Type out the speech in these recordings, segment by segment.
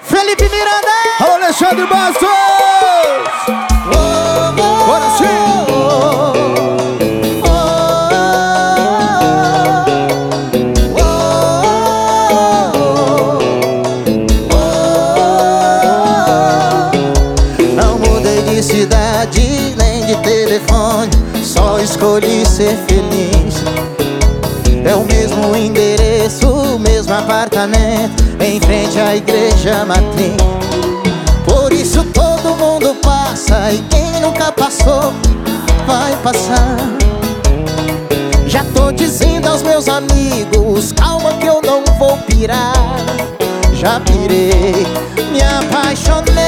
Felipe Miranda! Alô, Alexandre Bastos! Bora sim! Não mudei de cidade, nem de telefone, só escolhi ser feliz. É o mesmo endereço, o mesmo apartamento, em frente à igreja matriz. Por isso todo mundo passa, e quem nunca passou, vai passar. Já tô dizendo aos meus amigos, calma que eu não vou pirar. Já pirei, me apaixonei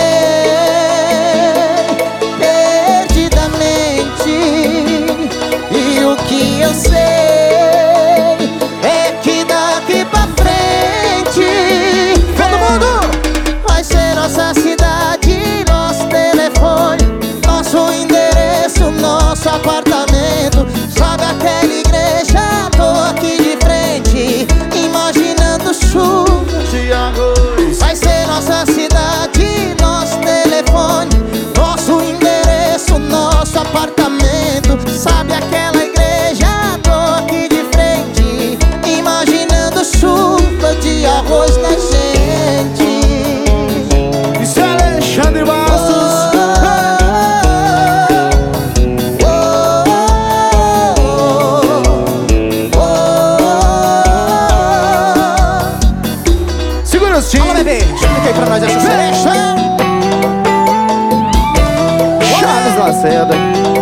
perdidamente. E o que eu sei é que daqui pra frente todo mundo vai ser nossa cidade, nosso telefone, nosso endereço, nosso apartamento. Sabe aquela igreja? Tô aqui de frente, imaginando chuva de arroz. Vai ser nossa cidade, nosso telefone, nosso endereço, nosso apartamento. Sabe aquela igreja? Tô aqui de frente, imaginando chuva de arroz na gente. Isso é Alexandre Bastos! Segura os times! Fala, bebê, explica aí pra nós essa seleção. Charles Lacerda!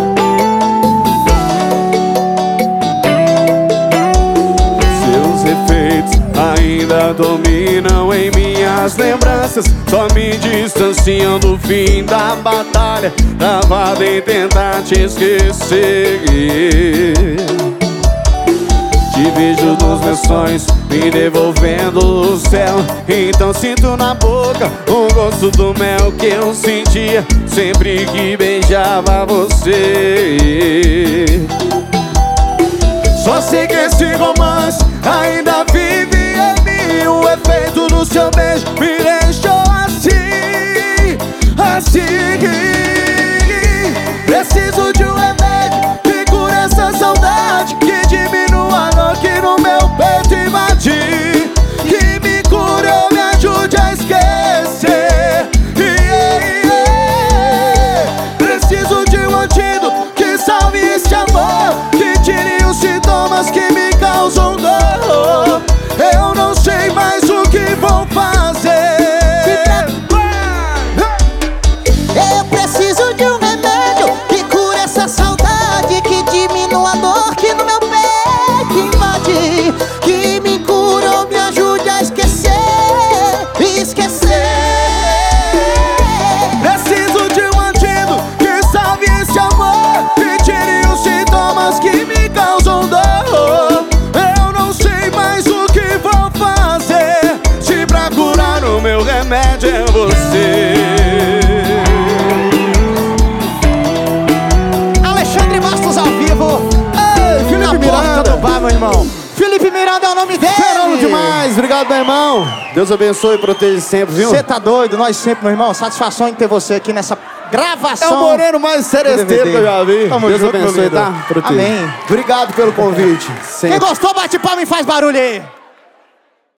Seus efeitos ainda dominam em minhas lembranças, só me distanciam do fim da batalha, travado em tentar te esquecer. Te vejo nos meus sonhos, me devolvendo o céu. Então sinto na boca o gosto do mel que eu sentia sempre que beijava você. Só sei que esse romance ainda vive em mim. O efeito do seu beijo me deixou assim, assim. Preciso de um remédio que cure essa saudade, que diminua a dor que no meu peito invade, que me cure ou me ajude a esquecer. Preciso de um antídoto que salve esse amor, que tire os sintomas que me causam dor. Eu não sei mais o que vou fazer. Eu preciso de um remédio que cure essa saudade, que diminua a dor que no meu peito invade, que me cure ou me ajude a esquecer. Esquecer. Preciso de um antídoto que salve esse amor, que tire os sintomas que me causam dor. Eu não sei mais o que vou fazer, se pra curar o meu remédio é você. Alexandre Bastos ao vivo. Ei, Felipe Na porta Miranda do bar, meu irmão. Felipe Miranda é o nome dele. Esperamos demais, obrigado, meu irmão. Deus abençoe e proteja sempre, viu? Você tá doido, nós sempre, meu irmão. Satisfação em ter você aqui nessa É gravação. o moreno mais seresteiro que eu já vi. Tamo Deus junto, meu abençoe, lindo. tá? Proteja. Amém. Obrigado pelo convite. Quem Sempre. gostou, bate palma e faz barulho aí.